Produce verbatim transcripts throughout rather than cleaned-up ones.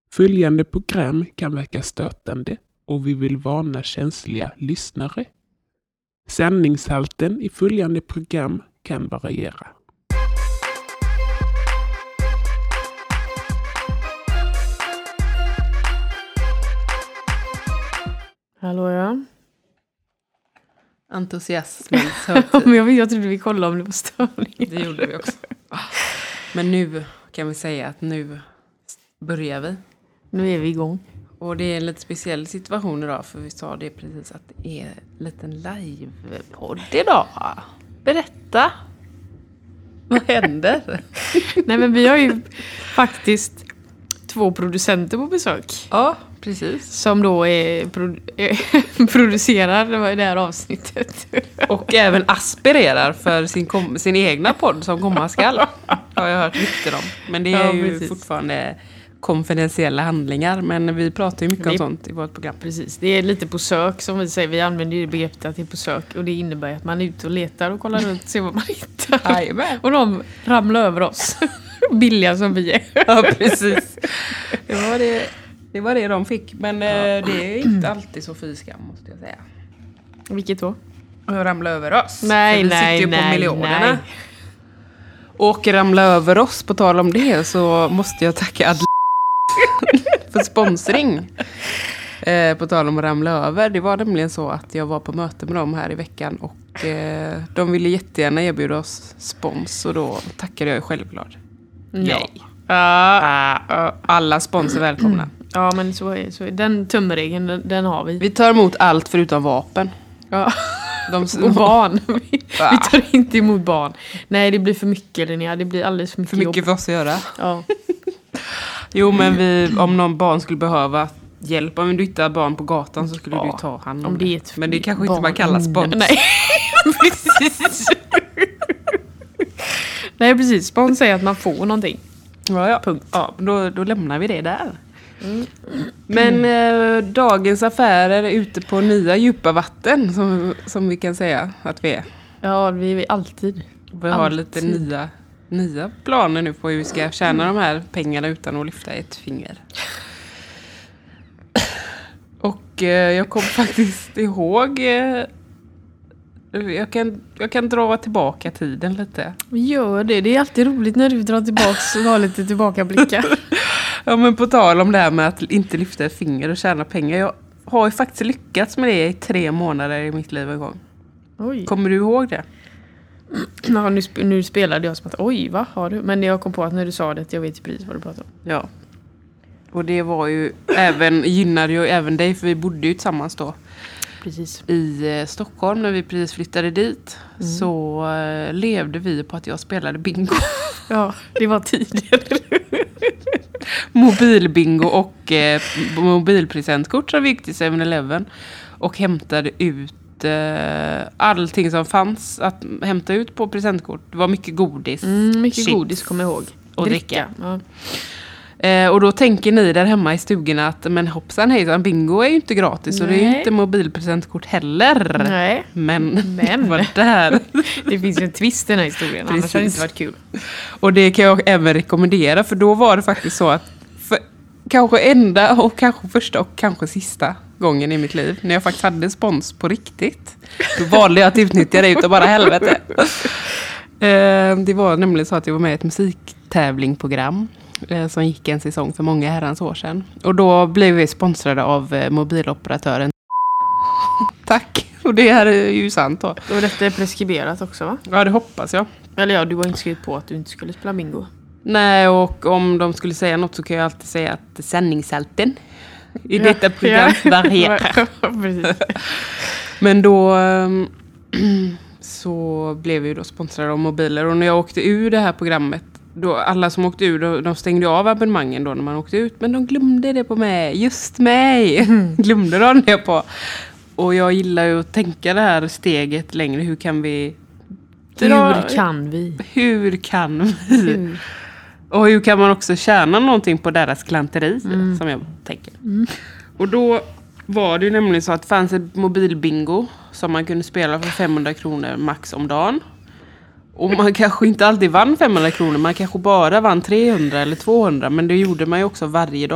Följande program kan verka stötande och vi vill varna känsliga lyssnare. Sändningshalten i följande program kan variera. Hallå ja. Entusiasmen. Men jag, jag trodde vi kollade om det var störning. Det gjorde vi också. Men nu kan vi säga att nu börjar vi. Nu är vi igång. Och det är en lite speciell situation idag. För vi sa det precis att det är en liten livepodd idag. Berätta. Vad händer? Nej men vi har ju faktiskt två producenter på besök. Ja, precis. Som då är produ- producerar det här avsnittet. Och även aspirerar för sin, kom- sin egna podd som komma skall. Har jag hört rykten om. Men det är ja, ju precis. fortfarande konfidentiella handlingar. Men vi pratar ju mycket det, om sånt i vårt program. Precis, det är lite på sök som vi säger. Vi använder ju begreppet att det är på sök. Och det innebär att man är ute och letar och kollar runt och ser vad man hittar. Jajamän. Och de ramlar över oss. Billiga som vi är. Ja, precis. Det var det, det var det de fick. Men ja. eh, det är inte alltid så fyskam, måste jag säga. Vilket då? Att ramla över oss. Nej, För vi nej, sitter ju nej, på miljonerna. nej. Och ramla över oss, på tal om det, så måste jag tacka Adl för sponsring. Eh, på tal om att ramla över. Det var nämligen så att jag var på möte med dem här i veckan. Och eh, de ville jättegärna erbjuda oss spons. Och då tackade jag självklart. Nej. Ja. Uh, uh, alla sponsor välkomna. Mm. Ja, men så är, så är den tumregeln, den, den har vi. Vi tar emot allt förutom vapen. Ja. De, och barn. Vi, vi tar inte emot barn. Nej, det blir för mycket, Linnea. Det blir alldeles för mycket För mycket jobb. för oss att göra. Ja. Jo, men vi, om någon barn skulle behöva hjälp, om du hittar barn på gatan så skulle ja. du ta hand om, om det. Ett men det kanske barn. inte man kallar spons. Nej, precis. Nej, precis. Spons är att man får någonting. Ja, ja. Punkt. Ja, då, då lämnar vi det där. Mm. Men eh, dagens affärer är ute på nya djupa vatten, som, som vi kan säga att vi är. Ja, vi är alltid. Vi har alltid. lite nya, nya planer nu på hur vi ska tjäna de här pengarna utan att lyfta ett finger. Och eh, jag kom faktiskt ihåg... Eh, jag, kan, jag kan dra tillbaka tiden lite. Gör det. Det är alltid roligt när du drar tillbaka och har lite tillbakablickar. Ja, men på tal om det här med att inte lyfta ett finger och tjäna pengar. Jag har ju faktiskt lyckats med det i tre månader i mitt liv en gång. Oj. Kommer du ihåg det? Ja, nu, sp- nu spelade jag som att, oj, vad har du? Men jag kom på att när du sa det, att jag vet precis vad du pratar om. Ja. Och det var ju, även, gynnade ju även dig, för vi bodde ju tillsammans då. Precis. I eh, Stockholm, när vi precis flyttade dit. Mm. Så eh, levde vi på att jag spelade bingo. Ja, det var tidigare. Mobilbingo och eh, mobilpresentkort som vi gick till seven eleven. Och hämtade ut eh, allting som fanns att hämta ut på presentkort. Det var mycket godis. Mm, mycket chips, godis, kommer jag ihåg. Och dricka. dricka. Ja. Eh, och då tänker ni där hemma i stugorna att men hoppsan hejsan, bingo är ju inte gratis. Nej. Och det är ju inte mobilpresentkort heller. Nej. Men, men. det var där. Det finns ju en twist i den här historien. Precis. Annars hade det inte varit kul. Och det kan jag även rekommendera, för då var det faktiskt så att för kanske enda och kanske första och kanske sista gången i mitt liv när jag faktiskt hade spons på riktigt, då valde jag att utnyttja det utav bara helvete. eh, det var nämligen så att jag var med i ett musiktävlingprogram som gick en säsong för många herrans år sedan. Och då blev vi sponsrade av eh, mobiloperatören. Tack. Och det här är ju sant då. Och detta är preskriberat också, va? Ja, det hoppas jag. Eller ja, du har inte skrivit på att du inte skulle spela bingo. Nej, och om de skulle säga något så kan jag alltid säga att sändningshalten i ja, detta program ja. varierar. Precis. Men då så blev vi då sponsrade av mobiler. Och när jag åkte ur det här programmet, då alla som åkte ur, då, de stängde av abonnemangen då när man åkte ut. Men de glömde det på mig. Just mig. Mm. Glömde de det på. Och jag gillar ju att tänka det här steget längre. Hur kan vi... Dra, hur kan vi? Hur kan vi? Hur? Och hur kan man också tjäna någonting på deras klanteri, mm. som jag tänker. Mm. Och då var det nämligen så att det fanns ett mobilbingo som man kunde spela för femhundra kronor max om dagen. Och man kanske inte alltid vann femhundra kronor. Man kanske bara vann trehundra eller tvåhundra. Men det gjorde man ju också varje dag.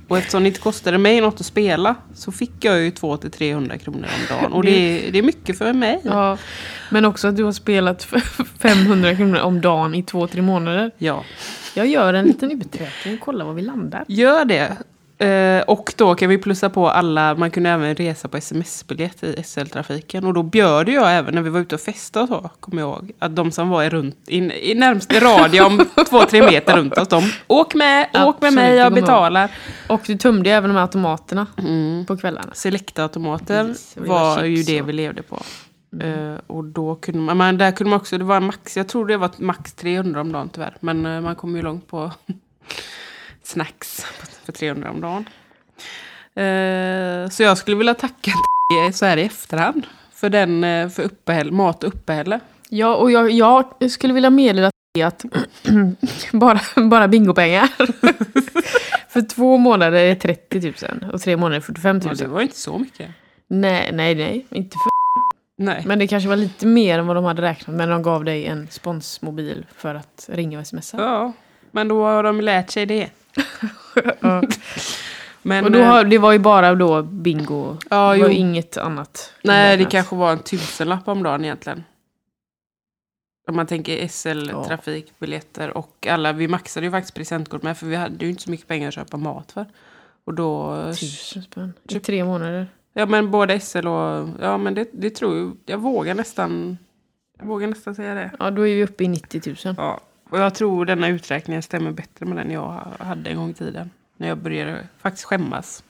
Och eftersom det inte kostade mig något att spela så fick jag ju tvåhundra till trehundra kronor om dagen. Och det är, det är mycket för mig. Ja, men också att du har spelat för femhundra kronor om dagen i två, tre månader. Ja. Jag gör en liten uträkning och kollar var vi landar. Gör det. Eh, och då kan vi plussa på alla, man kunde även resa på sms-biljett i S L-trafiken. Och då bjöd jag även när vi var ute och festade och så, kommer jag ihåg. Att de som var i, runt, i, i närmsta radie om två, tre meter runt oss, de åk med, åk Absolut, med mig, jag betalar. Och du tömde även de här automaterna Mm. på kvällarna. Select-automater Precis, och det var, var ju chips det och- vi levde på. Mm. Eh, och då kunde man, men där kunde man också, det var max, jag tror det var max trehundra om dagen tyvärr. Men eh, man kom ju långt på snacks för trehundra om dagen. Eh, så jag skulle vilja tacka dig så här i efterhand för den, eh, för uppehäll, mat och uppehälle. Ja, och jag, jag skulle vilja meddela dig att bara, bara bingopengar. För två månader är trettio tusen och tre månader är fyrtiofem Ja, det tusen. var inte så mycket. Nej, nej, nej. Inte för... Nej. Men det kanske var lite mer än vad de hade räknat. Men de gav dig en sponsmobil för att ringa och smsa. Ja, men då har de lärt sig det. Ja. Men, Och då har, det var ju bara då bingo. ja, det var jo. inget annat. Nej, det inräknat. kanske var en tusenlapp om dagen egentligen. Om man tänker S L-trafikbiljetter och alla, vi maxade ju faktiskt presentkort med för vi hade ju inte så mycket pengar att köpa mat för. Och då... Tusen spänn. I tre månader. Ja, men både S L och... Ja, men det, det tror jag... Jag vågar nästan... Jag vågar nästan säga det. Ja, då är vi uppe i nittio tusen. Ja, och jag tror denna uträkningen stämmer bättre med den jag hade en gång i tiden. När jag började faktiskt skämmas.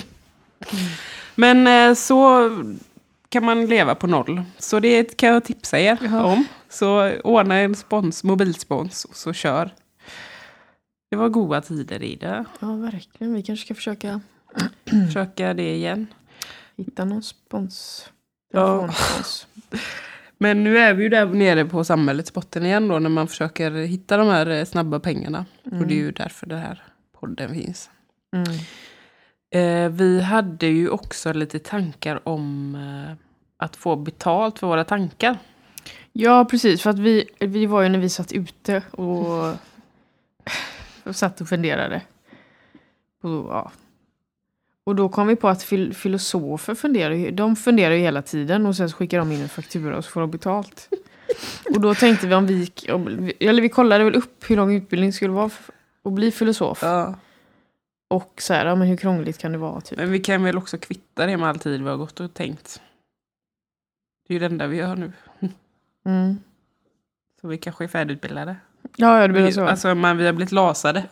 Men eh, så kan man leva på noll. Så det kan jag tipsa er Jaha. om. Så ordna en spons, mobilspons och så kör. Det var goda tider i det. Ja, verkligen. Vi kanske ska försöka Försöka det igen. hitta någon spons. Ja. Telefonspons. Men nu är vi ju där nere på samhällets botten igen då. När man försöker hitta de här eh, snabba pengarna. Mm. Och det är ju därför det här podden finns. Mm. Eh, vi hade ju också lite tankar om eh, att få betalt för våra tankar. Ja, precis. För att vi, vi var ju när vi satt ute och, och satt och funderade. Och, ja. och då kom vi på att fil- filosofer funderar ju, de funderar ju hela tiden och sen så skickar de in en faktura och så får de betalt. Och då tänkte vi om vi, om, eller vi kollade väl upp hur lång utbildning skulle vara för att bli filosof. Ja. Och så här, ja, men hur krångligt kan det vara typ? Men vi kan väl också kvitta det med all tid vi har gått och tänkt. Det är ju det enda vi gör nu. Mm. Så vi kanske är färdigutbildade. Ja, ja, det blir Vi, så. alltså man, vi har blivit lasade.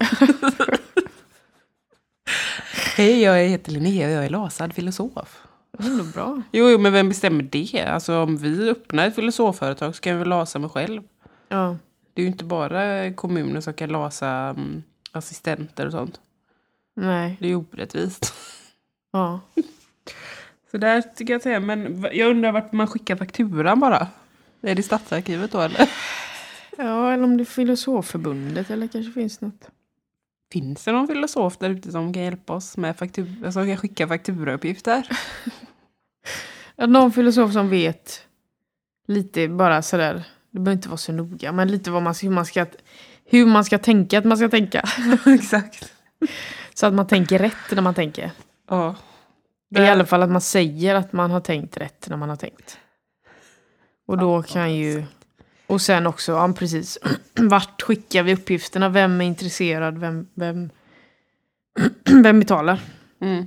Hej, jag heter Linnea och jag är lasad filosof. Det är ändå bra. Jo, jo, men vem bestämmer det? Alltså om vi öppnar ett filosofföretag så kan vi lasa mig själv. Ja. Det är ju inte bara kommunen som kan lasa um, assistenter och sånt. Nej. Det är ju orättvist. Ja. Så där tycker jag att säga. Men v- jag undrar vart man skickar fakturan bara. Är det Stadsarkivet då eller? Ja, eller om det är Filosofförbundet eller kanske finns något. Finns det någon filosof där ute som kan hjälpa oss med faktura, som kan skicka fakturauppgifter? Ja, någon filosof som vet lite bara sådär, det behöver inte vara så noga, men lite vad man, hur, man ska, hur man ska tänka att man ska tänka. Exakt. Så att man tänker rätt när man tänker. Ja. I alla fall att man säger att man har tänkt rätt när man har tänkt. Och då kan ju... Och sen också, ja precis, vart skickar vi uppgifterna? Vem är intresserad? Vem, vem, vem betalar? Mm.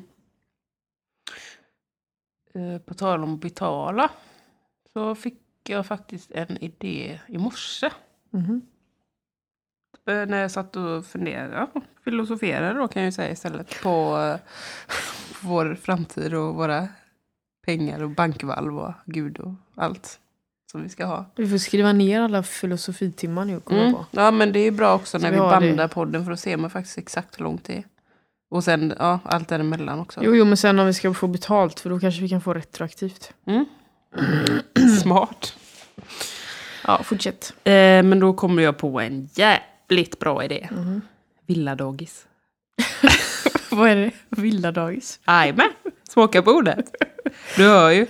Eh, På tal om betala så fick jag faktiskt en idé i morse. Mhm. Eh, När jag satt och funderade, ja, filosoferade då kan jag ju säga istället på, eh, på vår framtid och våra pengar och bankvalv och gud och allt som vi ska ha. Vi får skriva ner alla filosofitimmar nu och komma Mm. på. Ja, men det är bra också Så när vi vi har bandar det. podden för att se man faktiskt exakt hur långt det är. Och sen, ja, allt däremellan också. Jo, jo, men sen om vi ska få betalt, för då kanske vi kan få retroaktivt. Mm. Smart. Ja, fortsätt. Eh, men då kommer jag på en jävligt bra idé. Mhm. Villadagis. Vad är det? Villadagis. Ajme, smaka på ordet. Du hör ju.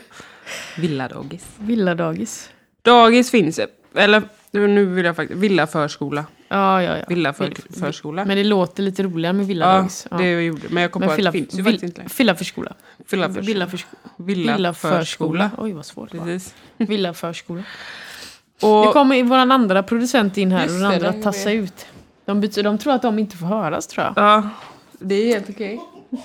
Villadagis. Villadagis. Dagis finns, eller nu vill jag faktiskt, villaförskola. Ja, ja, ja. Villaförskola. Men det låter lite roligare med villadagis. Ja, det jag gjorde. Men jag kom på att det finns ju faktiskt inte längre. Villaförskola. Villaförskola. Villaförskola. Oj, vad svårt. Precis. Villaförskola. Och Nu kommer vår andra producent in här och Just den det, andra den tassar är- ut. De, byter, de tror att de inte får höras, tror jag. ja, det är helt okej.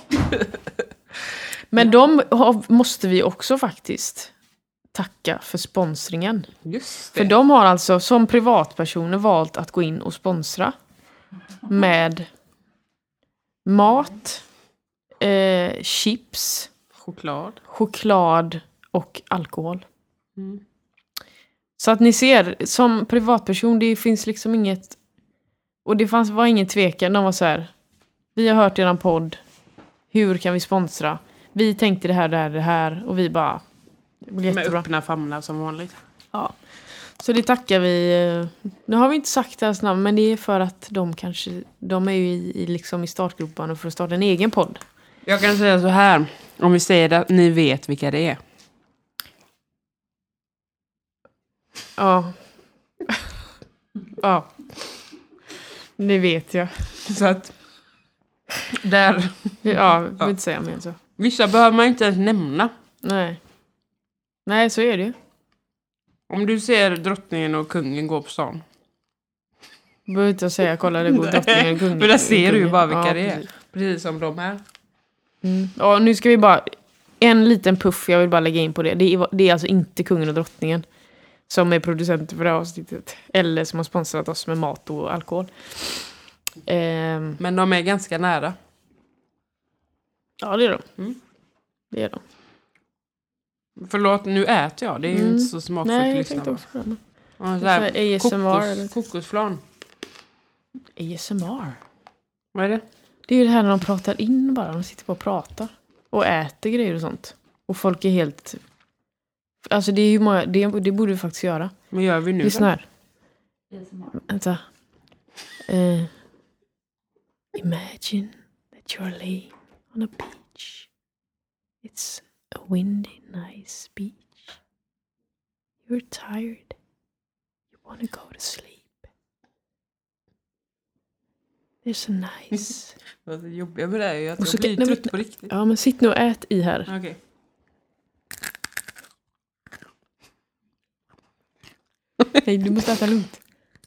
Men de har, måste vi också faktiskt tacka för sponsringen. Just det. För de har alltså som privatpersoner valt att gå in och sponsra med mat, eh, chips, Choklad. choklad och alkohol. Mm. Så att ni ser, som privatperson, det finns liksom inget... Och det fanns, var ingen tvekan. De var så här, vi har hört eran podd. Hur kan vi sponsra? Vi tänkte det här, det här, det här. Och vi bara... Det blir Med jättebra. öppna famnar som vanligt. Ja. Så det tackar vi. Nu har vi inte sagt deras namn, men det är för att de kanske... De är ju i, i, liksom i startgroparna för att starta en egen podd. Jag kan säga så här. Om vi säger att ni vet vilka det är. Ja. Ja. Det vet jag. Så att där, Ja, jag vill inte säga mer än så. vissa behöver man inte ens nämna. Nej. Nej, så är det ju. Om du ser drottningen och kungen gå på stan. Behöver inte säga, kolla det går drottningen och kungen. Men där ser du ju bara vilka Ja, det är. precis. Precis som de här. Mm. Ja, nu ska vi bara... En liten puff, jag vill bara lägga in på det. Det är, det är alltså inte kungen och drottningen som är producenter för det här avsnittet. Eller som har sponsrat oss med mat och alkohol. Ehm, Men de är ganska nära. ja, det är de. Mm. Det är de. Förlåt, nu äter jag. Det är ju Mm. inte så smakfullt Nej, att jag lyssna tänkte på. också på det. Ja, så Så här, här A S M R eller- kokos, kokosflan. A S M R. Vad är det? Det är ju det här när de pratar in bara. De sitter på och pratar. Och äter grejer och sånt. Och folk är helt... Alltså det är ju många... Det, det borde vi faktiskt göra. Vad gör vi nu? Lyssna här. Vänta. Uh, imagine that you're laying on a beach. It's a windy, nice beach. You're tired. You want to go to sleep. There's a nice... Det jobbiga med det är ju att Och så jag blir kan- nej, trött men- på riktigt. Ja, men sitt nu och ät i här. Okej. Nej, du måste äta lugnt.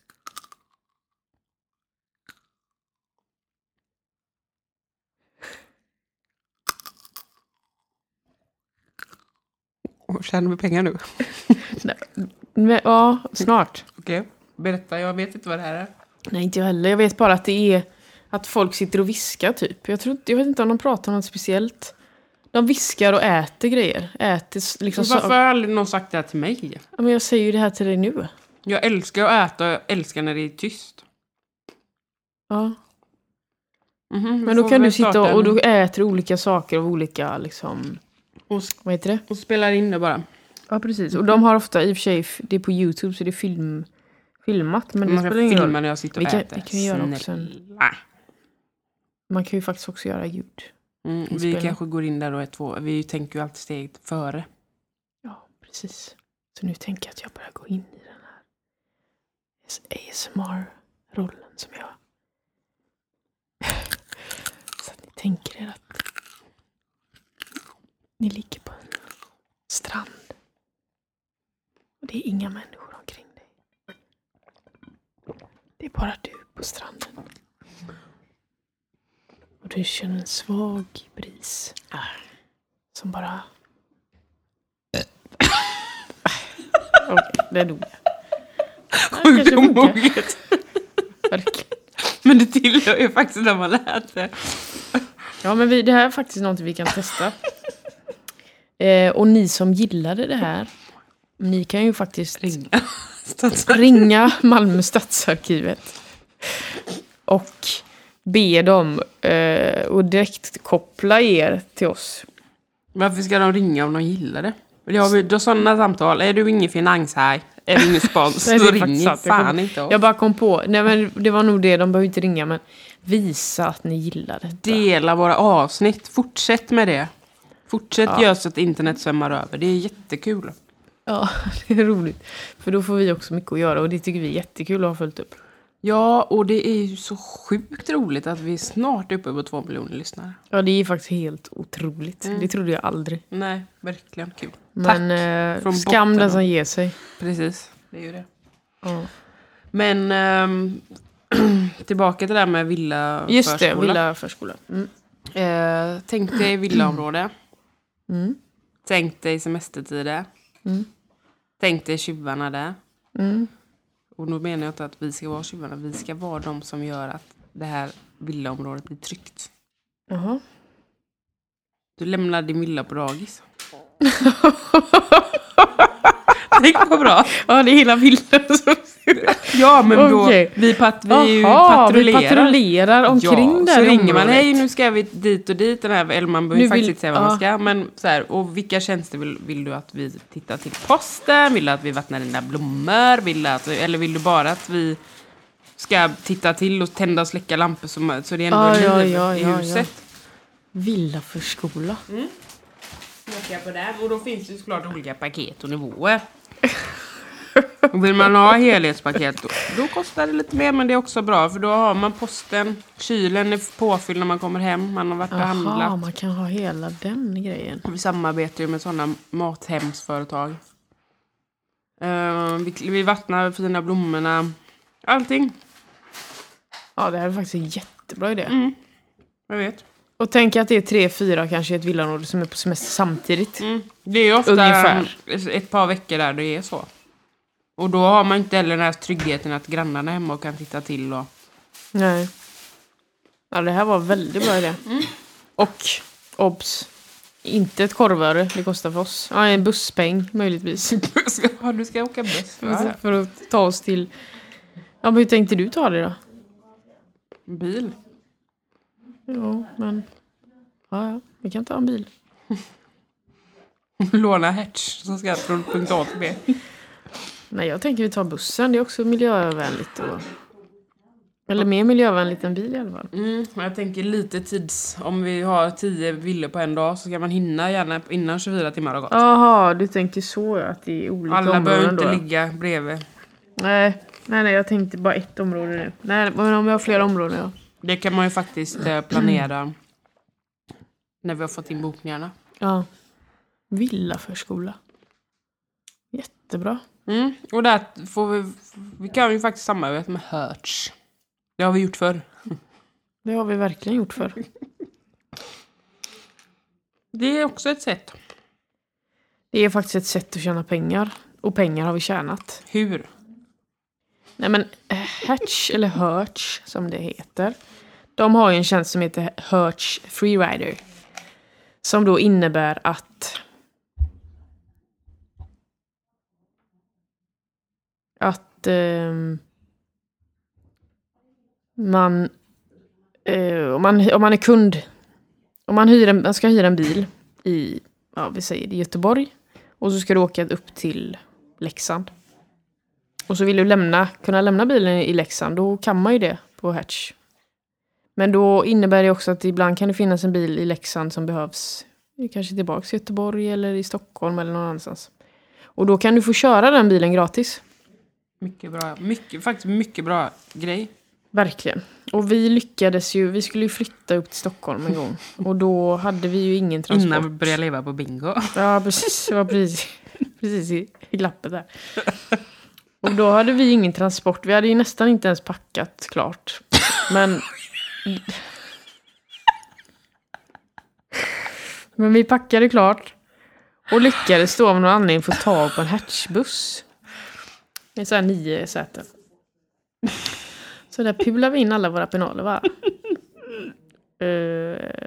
Och tjänar vi pengar nu? Men, ja, snart. Okej. Berätta, jag vet inte vad det här är. Nej, inte jag heller. Jag vet bara att det är att folk sitter och viskar typ. Jag, tror, inte- jag vet inte om de pratar om något speciellt. De viskar och äter grejer. Äter s- liksom Så varför så, har aldrig någon sagt det här till mig? ja, men jag säger ju det här till dig nu. Jag älskar att äta och jag älskar när det är tyst. Ja. Mhm, Men då får kan vi du sitta starta och, och en- du äter olika saker av olika liksom... och, Vad heter det? och spelar in det bara. Ja, precis. Och de har ofta, i och för sig, det är på YouTube så det är film, filmat. Men det Man kan spelar ingen filma roll. när jag sitter Vi och kan- äter. vi kan göra också en- Snälla. Man kan ju faktiskt också göra ljud. Mm, vi inspelning. kanske går in där och är två. Vi tänker ju alltid steget före. Ja, precis. Så nu tänker jag att jag börjar gå in i den här A S M R-rollen som jag... Så att ni tänker er att ni ligger på en strand. Och det är inga människor omkring dig. Det är bara du på stranden. Och du känner en svag bris. Som bara... Okej, det dog jag. Sjukt kanske funkar. omoget. Verkligen. Men det tillhör ju faktiskt när man lät det. Ja, men vi, det här är faktiskt något vi kan testa. Eh, och ni som gillade det här, ni kan ju faktiskt Ringa. ringa Malmö stadsarkivet och be dem eh, och direkt koppla er till oss. Varför ska de ringa om de gillar det? Det har vi, då sådana samtal. Är du ingen finans här? Är du ingen spons? Nej, det Då är faktiskt ringer sant. Jag fan kom- inte oss. Jag bara kom på, nej men det var nog det, de behöver inte ringa, men visa att ni gillar detta. Dela våra avsnitt. Fortsätt med det. Fortsätt Ja. göra så att internet svämmar över. Det är jättekul. Ja, det är roligt. För då får vi också mycket att göra och det tycker vi är jättekul att ha följt upp. Ja, och det är ju så sjukt roligt att vi är snart uppe på två miljoner lyssnare. Ja, det är faktiskt helt otroligt. Mm. Det trodde jag aldrig. Nej, verkligen kul. Men eh, Från skam botten den av. som ger sig. Precis, det är ju det. Ja. Men ehm, tillbaka till det där med villa Just förskola. det, villa förskola. Mm. Eh, tänk dig villaområde. Mm. Tänk dig semestertider. Mm. Tänk dig tjuvarna där. Mm. Och då menar jag inte att vi ska vara tjuvarna. Vi ska vara de som gör att det här villaområdet blir tryggt. Jaha. Du lämnar din villa på dagis. Tänk vad bra. Ja, det är hela bilden som... Ja, men då, Okej. vi, pat, vi Jaha, patrullerar. vi patrullerar omkring ja, där så i ringer man, området. hej nu ska vi dit och dit. Den här, eller man behöver Nu ju faktiskt vill- inte säga vad man ja. ska. Men så här, och vilka tjänster vill, vill du att vi tittar till posten? Vill du att vi vattnar dina blommor? Vill du att, eller vill du bara att vi ska titta till och tända och släcka lampor så, så det är ändå Ja, liv ja, ja, i ja, huset? Villa förskola. På det. Och då finns det såklart olika paket och nivåer. Och vill man ha helhetspaket då, då kostar det lite mer, men det är också bra för då har man posten, kylen är påfylld när man kommer hem, man har varit och Jaha, handlat. man kan ha hela den grejen. Vi samarbetar ju med sådana mathemsföretag. Uh, vi, vi vattnar fina blommorna, allting. Ja, det här är faktiskt en jättebra idé. Mm. Jag vet. Och tänk att det är tre, fyra kanske i ett villaområde som är på semester samtidigt. Mm. Det är ju ofta Ungefär. ett par veckor där det är så. Och då har man inte heller den här tryggheten att grannarna är hemma och kan titta till. Och... Nej. Ja, det här var väldigt bra idé. Mm. Och, obs, inte ett korvöre det kostar för oss. Ja, en busspeng möjligtvis. Ja, du ska åka buss. För, för att ta oss till... Ja, men hur tänkte du ta det då? Bil. Ja, men... Ja, ja, vi kan ta en bil. Låna Hertz som ska från punkt A till B. Nej, jag tänker vi tar bussen. Det är också miljövänligt. Och... Eller mer miljövänligt än bil i alla fall. Mm, jag tänker lite tids... Om vi har tio villor på en dag så ska man hinna gärna innan tjugofyra timmar har gått. Jaha, du tänker så att det är olika Alla områden behöver inte då. ligga bredvid. Nej, nej, nej, jag tänkte bara ett område nu. Nej, men om vi har flera områden, ja. Det kan man ju faktiskt eh, planera när vi har fått in bokningarna. Ja. Villaförskola. Jättebra. Mm, och där får vi... Vi kan ju faktiskt samarbeta med Hertz. Det har vi gjort förr. Det har vi verkligen gjort för. Det är också ett sätt. Det är faktiskt ett sätt att tjäna pengar. Och pengar har vi tjänat. Hur? Nej, men eh, Hertz, eller Hertz som det heter. De har ju en tjänst som heter Hertz Freerider. Som då innebär att... Att... ehm, man, eh, om man... Om man är kund... Om man, hyr en, man ska hyra en bil i... Ja, vi säger i Göteborg. Och så ska du åka upp till Leksand. Och så vill du lämna, kunna lämna bilen i Leksand, då kan man ju det på Hertz. Men då innebär det också att ibland kan det finnas en bil i Leksand som behövs kanske tillbaka till Göteborg eller i Stockholm eller någon annanstans. Och då kan du få köra den bilen gratis. Mycket bra. Mycket, faktiskt mycket bra grej. Verkligen. Och vi lyckades ju, vi skulle ju flytta upp till Stockholm en gång. Och då hade vi ju ingen transport. Innan vi började leva på bingo. Ja, precis. Det var precis, precis i, i glappet där. Och då hade vi ingen transport. Vi hade ju nästan inte ens packat klart. Men... Men vi packade klart. Och lyckades då av någon anledning få tag på en Hertzbuss. Med så här nio säten. Så där pular vi in alla våra penaler, va? uh,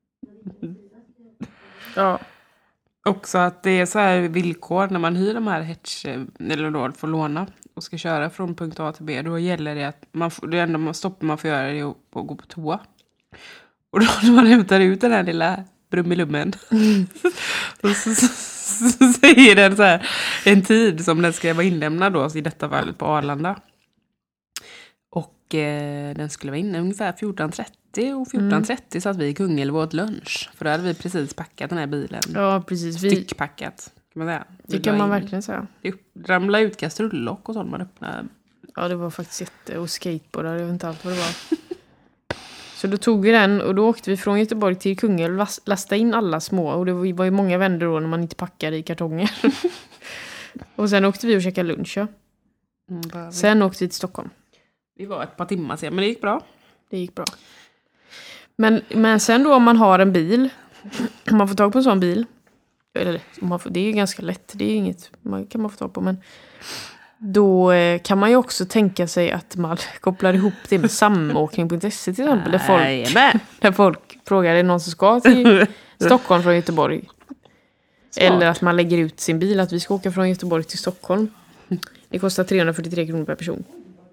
ja. Också att det är så här villkor när man hyr de här Hertz, eller då får låna och ska köra från punkt A till B. Då gäller det att man får, det enda man stoppar man får göra är att gå på toa. Och då när man hämtar ut den här lilla brummilummen mm. och så, så, så, så säger den så här en tid som den ska vara inlämnad då, i detta fall på Arlanda. Och eh, den skulle vara inne ungefär fjorton trettio och fjorton trettio mm. så att vi i Kungälv åt lunch. För då hade vi precis packat den här bilen. Ja, precis. Vi... Styckpackat, kan man säga. Det kan man verkligen säga. Det ramlar ut kastrullock och sånt man öppnar Ja, det var faktiskt jätte... Och skateboardar, jag vet inte allt vad det var. Så då tog vi den och då åkte vi från Göteborg till Kungälv och lastade in alla små. Och det var ju många vändor då när man inte packade i kartonger. Och sen åkte vi och käkade lunch. Ja. Mm, sen åkte vi till Stockholm. Vi var ett par timmar sen, men det gick bra. Det gick bra. Men, men sen då om man har en bil, om man får tag på en sån bil, eller om man får, det är ju ganska lätt, det är inget man kan man få tag på, men då eh, kan man ju också tänka sig att man kopplar ihop det med samåkning punkt se till exempel, där folk, där folk frågar, är det någon som ska till Stockholm från Göteborg? Smart. Eller att man lägger ut sin bil, att vi ska åka från Göteborg till Stockholm. Det kostar trehundrafyrtiotre kronor per person.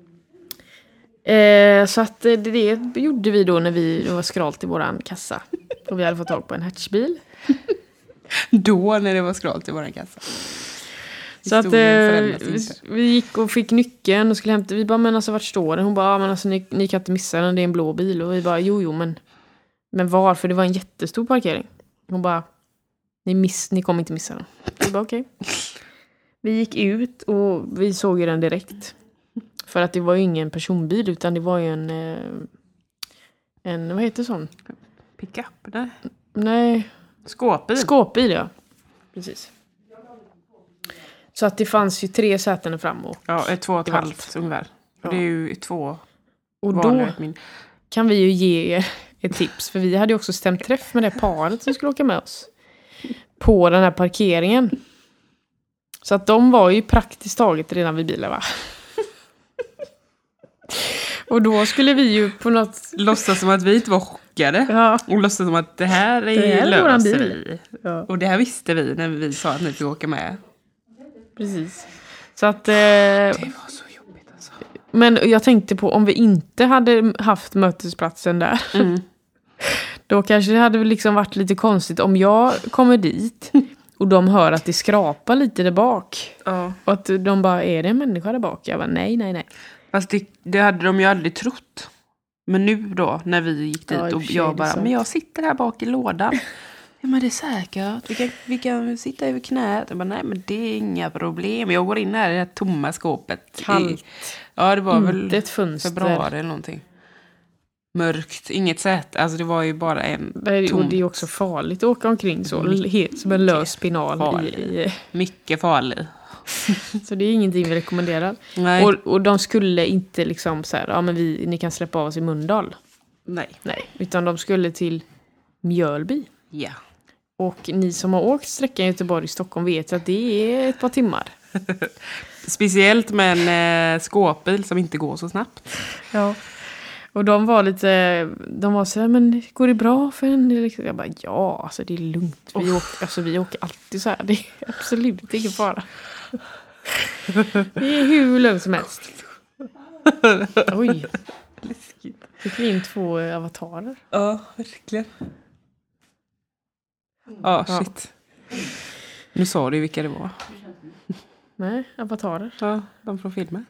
Eh, så att det, det gjorde vi då när vi det var skralt i våran kassa. Och vi hade fått tag på en hatchbil. Då när det var skralt i våran kassa. Så att eh, vi, vi gick och fick nyckeln och skulle hämta. Vi bara, men alltså vart står den? Hon bara, men alltså ni, ni kan inte missa den, det är en blå bil. Och vi bara, jo jo men Men var? För det var en jättestor parkering. Hon bara, ni, miss, ni kommer inte missa den. Vi bara, okej. Okay. Vi gick ut och vi såg ju den direkt. För att det var ju ingen personbil utan det var ju en, en vad heter sån? Pickup, nej? Nej. Skåpbil. Skåpbil, ja. Precis. Så att det fanns ju tre säten fram och... Ja, ett två och ett halvt ungefär. Ja. Det är ju två och då min. Kan vi ju ge er ett tips. För vi hade ju också stämt träff med det paret som skulle åka med oss. På den här parkeringen. Så att de var ju praktiskt taget redan vid bilen, va? Och då skulle vi ju på något... Låtsas som att vi inte var chockade. Ja. Och låtsas som att det här är, det här är löser vi. Ja. Och det här visste vi när vi sa att ni fick åka med. Precis. Så att... Eh, det var så jobbigt alltså. Men jag tänkte på om vi inte hade haft mötesplatsen där. Mm. Då kanske det hade liksom varit lite konstigt om jag kommer dit och de hör att det skrapar lite där bak. Ja. Och att de bara, är det en människa där bak? Jag bara, nej, nej, nej. Fast det, det hade de ju aldrig trott. Men nu då, när vi gick dit ja, och jag bara, men jag sitter här bak i lådan. Ja, men det är säkert. Vi kan, vi kan sitta över knät. Jag bara, nej, men det är inga problem. Jag går in här i det här tomma skåpet. Kallt. I, ja, det var inte väl ett fönster. Februari eller någonting. Mörkt, inget sätt. Alltså det var ju bara en det, tom... Och det är också farligt att åka omkring så. Helt som en lös spinal. I, i. Mycket farlig. Så det är ingenting vi rekommenderar. Nej. Och, och de skulle inte liksom så här, ja men vi, ni kan släppa av oss i Mölndal. Nej. Nej, utan de skulle till Mjölby. Ja. Och ni som har åkt sträckan Göteborg-Stockholm vet att det är ett par timmar. Speciellt med en eh, skåpbil som inte går så snabbt. Ja. Och de var lite, de var så här, men går det bra för en? Jag bara, ja, alltså det är lugnt. Vi, oh. åker, alltså, vi åker alltid så här, det är absolut ingen fara. Det är hur lugnt som helst. Oj. Fick vi in två avatarer. Ja, verkligen. Ja, oh, shit. Ja. Nu sa du vilka det var. Nej, avatarer. Ja, de från filmen.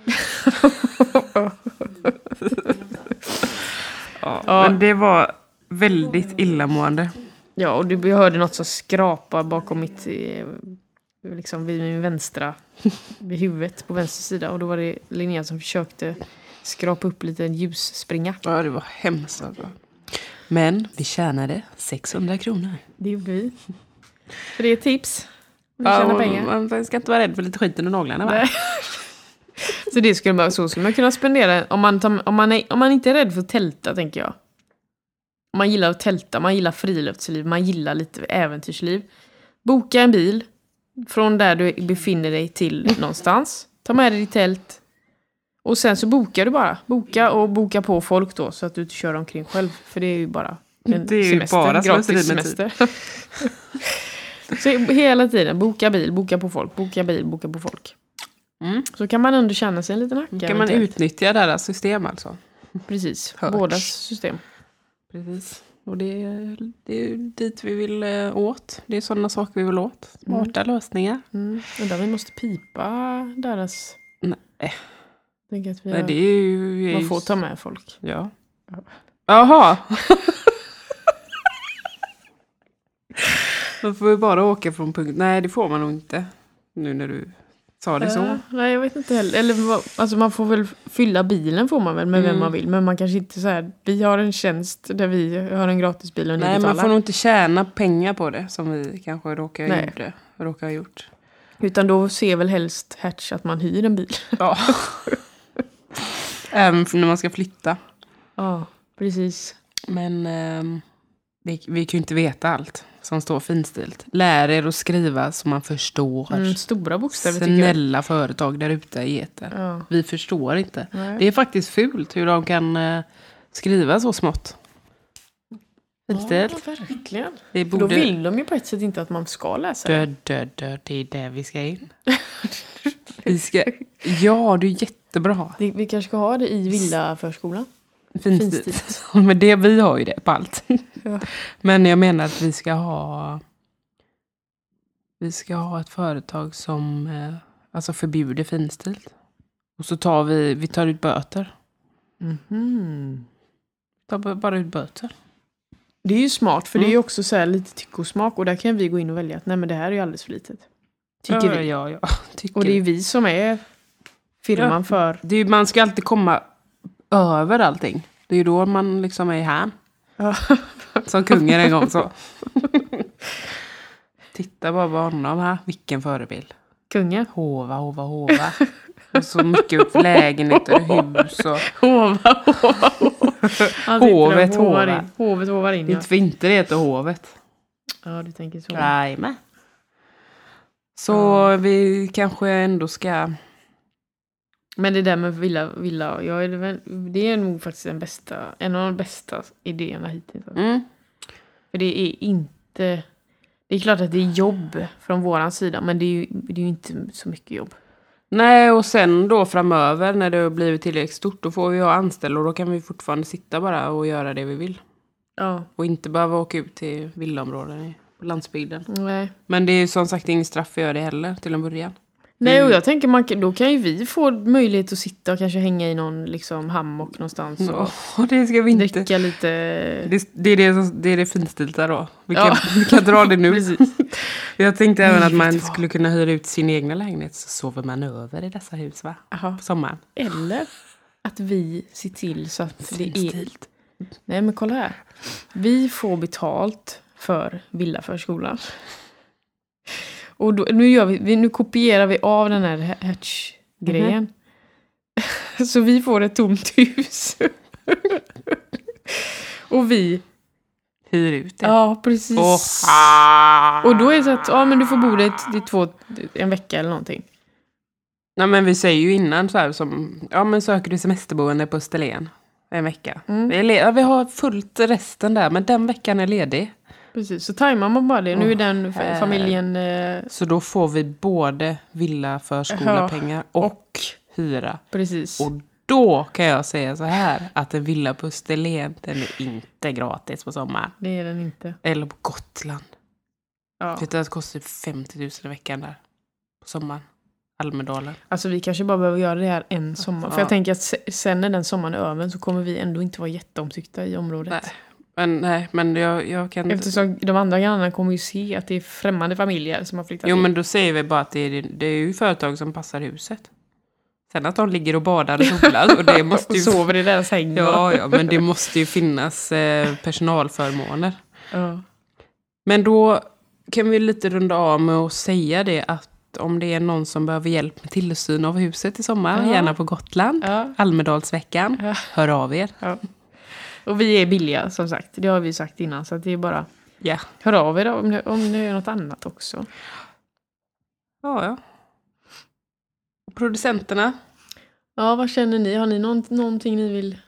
Ja, ja, men det var väldigt illamående. Ja, och du, jag hörde något som skrapa bakom mitt, liksom vid min vänstra, vid huvudet på vänster sida. Och då var det Linnea som försökte skrapa upp lite en ljusspringa. Ja, det var hemskt alltså. Men vi tjänade sexhundra kronor. Det gjorde vi. För det är ett tips. Vi ja, tjänar pengar. Man ska inte vara rädd för lite skit under naglarna, va? Nej. Så det skulle man, så skulle man kunna spendera om man, om, man är, om man inte är rädd för att tälta, tänker jag. Om man gillar att tälta, man gillar friluftsliv, man gillar lite äventyrsliv. Boka en bil från där du befinner dig till någonstans. Ta med dig ditt tält. Och sen så bokar du bara. Boka och boka på folk då så att du inte kör omkring själv. För det är ju bara en det är ju semester, bara gratis semester. Så hela tiden, boka bil, boka på folk, boka bil, boka på folk. Mm. Så kan man underkänna sig en liten hacka. Kan man utnyttja deras system alltså? Precis, Hörs. bådas system. Precis, och det är, det är dit vi vill åt. Det är sådana saker vi vill åt. Smarta mm. lösningar. Mm. Och där vi måste pipa deras... Nej. Tänker att vi Nej, det är ju... Man får ta med folk. Ja. Jaha. Man får ju bara åka från punkt... Nej, det får man nog inte. Nu när du Sa det så? Uh, nej, jag vet inte heller. Eller, alltså, man får väl fylla bilen får man väl med mm. vem man vill. Men man kanske inte så här, vi har en tjänst där vi har en gratisbil och ni Nej, betalar. man får nog inte tjäna pengar på det som vi kanske råkar, gjorde, råkar ha gjort. Utan då ser väl helst Hatch att man hyr en bil. Ja. Även när man ska flytta. Ja, precis. Men um, vi, vi kan ju inte veta allt som står finstilt. Lär er att skriva så man förstår. Mm, stora bokstäver. Snälla företag där ute i etern. Ja. Vi förstår inte. Nej. Det är faktiskt fult hur de kan uh, skriva så smått. Finstilt. Ja, verkligen. Vi borde... Då vill de ju på ett sätt inte att man ska läsa det. Dö, dö, dö, det är där vi ska in. vi ska... Ja, det är jättebra. Det, vi kanske ska ha det i villaförskolan. Finstilt. Men det, vi har ju det på allt. Ja. Men jag menar att vi ska ha vi ska ha ett företag som eh, alltså förbjuder finstilt. Och så tar vi vi tar ut böter. Mhm. Tar bara ut böter. Det är ju smart för Mm. det är ju också så här lite tyck och smak och där kan vi gå in och välja att nej men det här är ju alldeles för litet. Tycker ja, vi. Ja, ja. Tycker och det är ju vi som är firman ja. för. Det är, man ska alltid komma över allting. Det är ju då man liksom är här. Ja. Som kungen en gång så. Titta bara på honom här. Vilken förebild. Kungen. Hova, hova, hova. Och så mycket upp lägenheter och hus. Och... Hova, hova, hova. Hovet, hova. In. Hovet, hovar in, Det är ja. inte för inte det heter hovet. Ja, du tänker så. Nej, men. Så ja. Vi kanske ändå ska... Men det där med villa, villa ja, är det, väl, det är nog faktiskt den bästa, en av de bästa idéerna hittills. Mm. För det är inte... Det är klart att det är jobb från våran sida, men det är ju, det är ju inte så mycket jobb. Nej, och sen då framöver när det har blivit tillräckligt stort, då får vi ha anställda och då kan vi fortfarande sitta bara och göra det vi vill. Ja. Och inte behöva åka ut till villaområden på landsbygden. Nej. Men det är ju som sagt ingen straff för att göra det heller till en början. Nej, och jag tänker man, då kan ju vi få möjlighet att sitta och kanske hänga i någon liksom hammock någonstans och oh, det ska vi inte. dricka lite. Det, det är det, som, det är det finstilta då. Vi kan, ja. vi kan dra det nu. Precis. Jag tänkte även att man skulle kunna hyra ut sin egna lägenhet så sover man över i dessa hus va? Aha. På sommaren. Eller att vi ser till så att det är... Finstilt. Nej, men kolla här. Vi får betalt för villaförskolan. Och då, nu, gör vi, nu kopierar vi av den här Hatch-grejen. Mm-hmm. Så vi får ett tomt hus. Och vi... hyr ut det. Ja, precis. Oh. Och då är det så att ja, men du får bo där i två, en vecka eller någonting. Nej, men vi säger ju innan så här som... Ja, men söker du semesterboende på Stellén en vecka. Mm. Vi, är le- vi har fullt resten där, men den veckan är ledig. Precis, så tajmar man bara det. Nu är den här. familjen... Eh... Så då får vi både villa, förskola, pengar och, och hyra. Precis. Och då kan jag säga så här, att en villa på Stellén, den är inte gratis på sommaren. Det är den inte. Eller på Gotland. Ja. Vet du att det kostar femtio tusen i veckan där på sommaren? Almedalen. Alltså vi kanske bara behöver göra det här en sommar. Ja. För jag tänker att sen när den sommaren är över så kommer vi ändå inte vara jätteomtyckta i området. Nej. Men, nej, men jag, jag kan... Eftersom de andra grannarna kommer ju se att det är främmande familjer som har flyttat Jo, in. men då säger vi bara att det är, det är ju företag som passar huset. Sen att de ligger och badar och solar. Och det måste ju... och sover i deras häng. Ja, ja, men det måste ju finnas eh, personalförmåner. Ja. Men då kan vi lite runda av med att säga det att om det är någon som behöver hjälp med tillsyn av huset i sommar, ja. gärna på Gotland, Ja. Almedalsveckan, Ja. hör av er. Ja. Och vi är billiga som sagt, det har vi sagt innan, så att det är bara Ja. hör av er om det, om det är något annat också. Ja, ja. Och producenterna? Ja, vad känner ni? Har ni någon, någonting ni vill?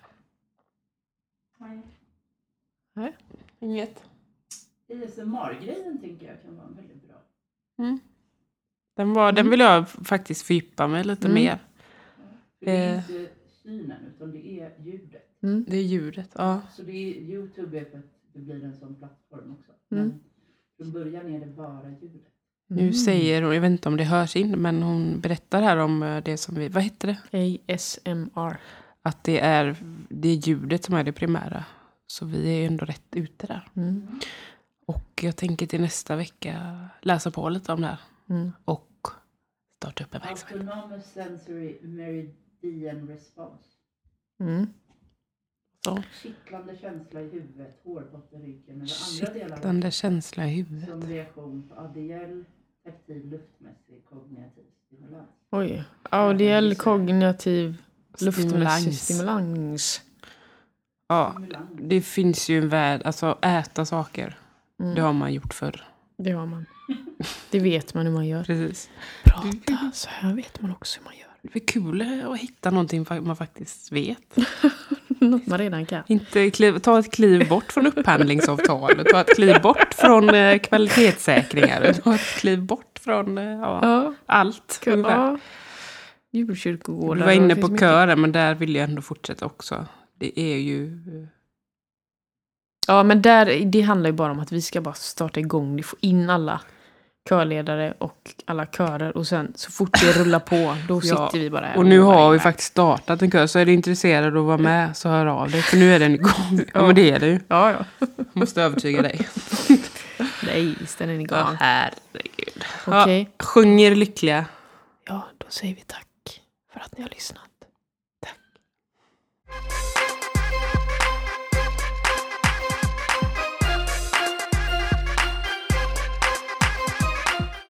Nej. Nej? Inget. A S M R-grejen tänker jag kan vara väldigt bra. Mm. Den, var, den vill jag faktiskt fördjupa mig lite Mm. mer. För det är Eh. inte synen utan det är ljudet. Mm. Det är ljudet, ja. Så det är, YouTube är för att det blir en sån plattform också. Mm. Men från början är det bara ljudet. Nu säger hon, jag vet inte om det hörs in, men hon berättar här om eh, det som vi, vad heter det? A S M R. Att det är, det är ljudet som är det primära. Så vi är ju ändå rätt ute där. Mm. Och jag tänker till nästa vecka läsa på lite om det här. Mm. Och starta upp en verksamhet. Autonomous sensory meridian response. Mm. Så. Kittlande känsla i huvudet, hårbotten, ryggen eller andra delar Kittlande känsla i huvudet. som reaktion på audiell, taktil, luftmässig, kognitiv stimulans. Oj. Audiell kognitiv luftmässig Stimulans. stimulans. Ja, Stimulans. det finns ju en värld, alltså äta saker. Mm. Det har man gjort förr. Det har man. Det vet man hur man gör. Precis. Prata, så här vet man också hur man gör. Det är kul att hitta någonting man faktiskt vet. Något man redan kan. Inte kliv, ta ett kliv bort från upphandlingsavtal. Ta ett kliv bort från eh, kvalitetssäkringar. Ta ett kliv bort från eh, ja, Ja, allt. ungefär. ja. Djurkyrkogårdar. Du var inne och det på finns kören, men där vill jag ändå fortsätta också. Det är ju... mycket. Ja, men där, det handlar ju bara om att vi ska bara starta igång. Vi får in alla körledare och alla körer. Och sen så fort det rullar på, då Ja, sitter vi bara här. Och nu bara har vi iväg. faktiskt startat en kör. Så är du intresserad av att vara med, så hör av dig. För nu är den igång. Ja, men det är det ju. Ja, ja. Måste övertyga dig. Nej, visst är den igång. Ja, herregud. Okej. Ja, sjunger lyckliga. Ja, då säger vi tack för att ni har lyssnat.